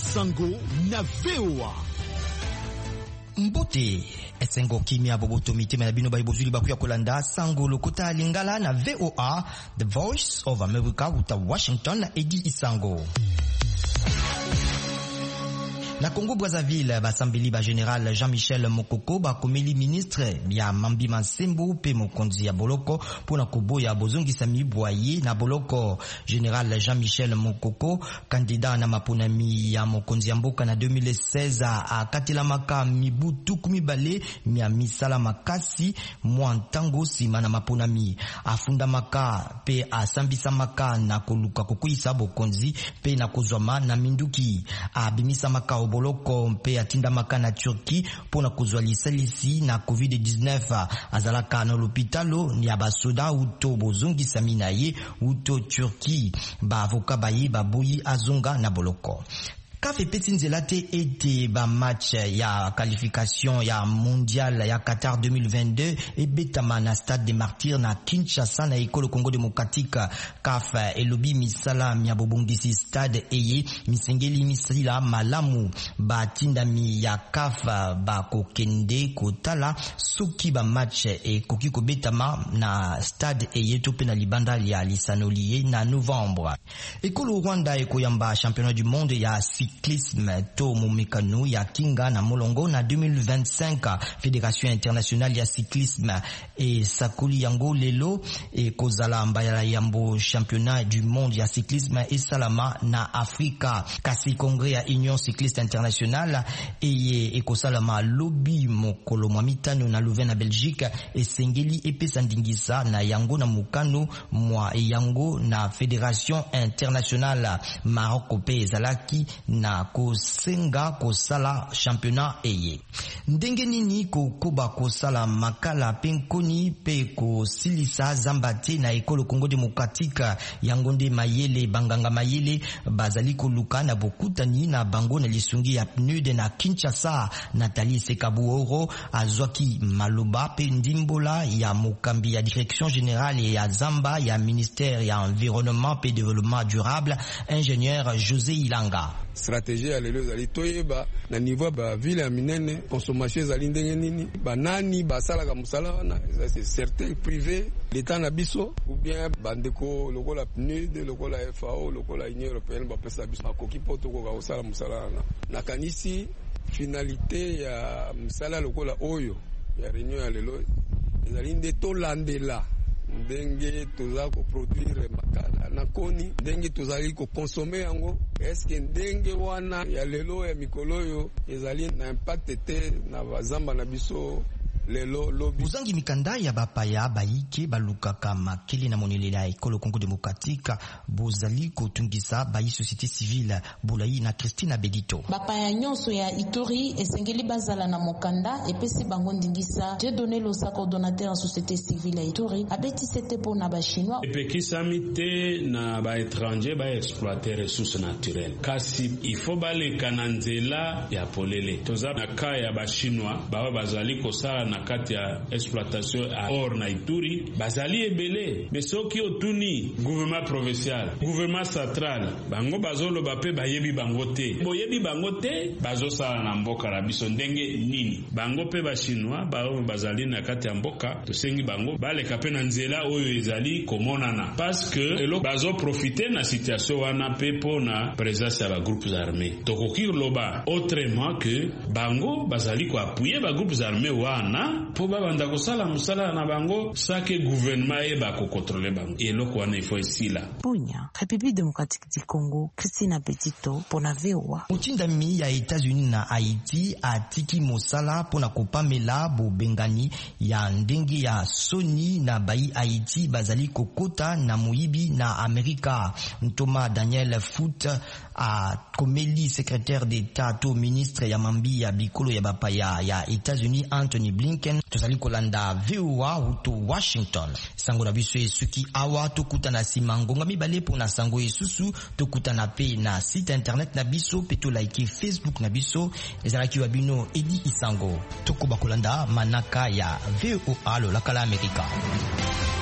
Sango na VOA. Mbote esengo kimia boboto mitema na bino baibozuli bakuya kolanda Sango lokota lingala na VOA, The Voice of America uta Washington na Edi Isango. Na Congo Brazzaville, basambeli ba général Jean-Michel Mokoko ba komeli ministre ya Mambi Mansembo pe mokonzi ya boloko pona koboya bozongisa mibwaye na boloko. Général Jean-Michel Mokoko, candidat na maponami ya mokonzi ya mboka na 2016 akatela maka mibutu kumibale mia misala makasi mwantango sima na maponami. Afunda maka pe asambisa maka na koluka kokuisa bokonzi pe na kozwama na minduki. Abimisa maka boloko mpe atinda maka na Turki pona kuzwa lisalisi na COVID-19 azalaka na l'hôpitalo ni abasoda uto bozongisa minaye uto Turki ba avoka baye baboyi azonga na boloko. Kafe peti nzela te ete ba match ya qualification ya mondial ya Qatar 2022 ebetama na Stade des Martyrs na Kinshasa na ekolo Congo Démocratique. CAF elobi misala mia bobongisi stade eye misengeli misila malamu batindami ya CAF ba kokende kotala soki ba match ekoki kobetama na stade eye to pe na libanda ya lisanoliye na novembre. Ekolo Rwanda ekoyamba championnat du monde ya cyclisme to mumekano ya kinga na molongo na 2025. Fédération internationale ya cyclisme et sakuli yango lelo e kozala mbaya yambo championnat du monde ya cyclisme et salama na Afrika. Kasi congrès ya Union cycliste internationale e kosalama lobby mokolo mwa mitano na Louvain na Belgique e sengeli epesa ndingisa na yango na mukano mwa yango na Fédération internationale. Maroc pe ezalaki na kosenga kosala championnat eye. Ndenge nini kokoba kosala makala penkoni pe kosilisa zambate na ekolo Congo Démocratique yango nde mayele banganga mayele bazali koluka na bokutani na bango na lisungi ya PNUD na Kinshasa. Nathalie Sekabuoro azwaki maloba pe ndimbola ya mokambi ya direction générale ya Zamba ya ministère ya environnement pe développement durable ingénieur José Ilanga. Stratégie ya lelo zali toyeba na niveau ba ville ya minene consommation zali ndenge nini banani basalaka musala wana c'est certain privé l'état na biso ou bien bandeko lokola PNUD lokola FAO lokola Union européenne ba pesa biso makoki poto ko kosala musala na kanisi finalité ya musala lokola oyo ya réunion ya lelo ezali nde tolandela ndenge toza ko produire makala na koni ndenge tozali ko consommer yango eske ndenge wana ya lelo ya mikolo yo ezali na impact te na bazamba na biso lelo lobi. Buzangi mikanda ya bapaya baike balukaka makeli na monele ya ekolo Congo Démocratique bozali kotungisa bayi société civile Bulayi na Christina Bedito. Bapaya nyonso ya Ituri esengeli bazala na mokanda epesi bango ndingisa. J'ai donné le coordonnateur en société civile ya Ituri abeti sete pona ba chinois epekisami te na ba étranger ba exploiter ressources naturelles kasi il faut baleka na nzela ya polele toza na ka ya ba chinois ba bazali kosala na kati ya exploitation à or na Ituri bazali ebele mais soki otuni gouvernement provincial gouvernement central bango bazolo bape bayebi bango te boyebi bango te bazosala na mboka na biso ndenge nini bango pe ba chinois bazali na kati ya mboka tosengi bango baleka pe na nzela oyo ezali komonana parce que elo bazo profiter na situation wana pe pona présence ya ba groupes armés tokoki loba autrement que bango bazali ko appuyer ba groupes armés wana po babanda kosala musala na bango sake gouvernement eba ko contrôler bango eloko wana ifo esila. Bunya, République démocratique du Congo, Christina Petito pona VOA. Mutindami ya États-Unis na Haïti atiki mosala pona kopamela bobengani ya ndenge ya Sony na bai Haïti bazali kokota na muibi na Amerika. Ntoma Daniel Foot a komeli secrétaire d'État to ministre ya mambi ya bikolo ya bapaya ya États-Unis Anthony Blinken tozali kolanda VOA uto Washington. Sango na biso esuki awa tokuta na simangonga mibale pona sango esusu tokuta na pe na site internet na biso pe to like Facebook na biso ezalaki wabino Edi Isango tokoba kolanda manaka ya VOA lo lakala Amerika.